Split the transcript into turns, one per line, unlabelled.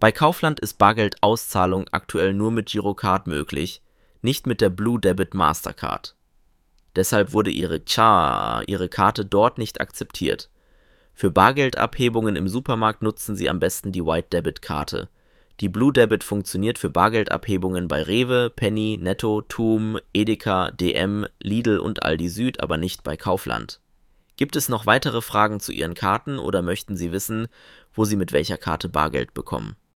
Bei Kaufland ist Bargeldauszahlung aktuell nur mit Girocard möglich, nicht mit der Blue Debit Mastercard. Deshalb wurde Ihre Karte dort nicht akzeptiert. Für Bargeldabhebungen im Supermarkt nutzen Sie am besten die White Debit Karte. Die Blue Debit funktioniert für Bargeldabhebungen bei Rewe, Penny, Netto, TUM, Edeka, DM, Lidl und Aldi Süd, aber nicht bei Kaufland. Gibt es noch weitere Fragen zu Ihren Karten oder möchten Sie wissen, wo Sie mit welcher Karte Bargeld bekommen?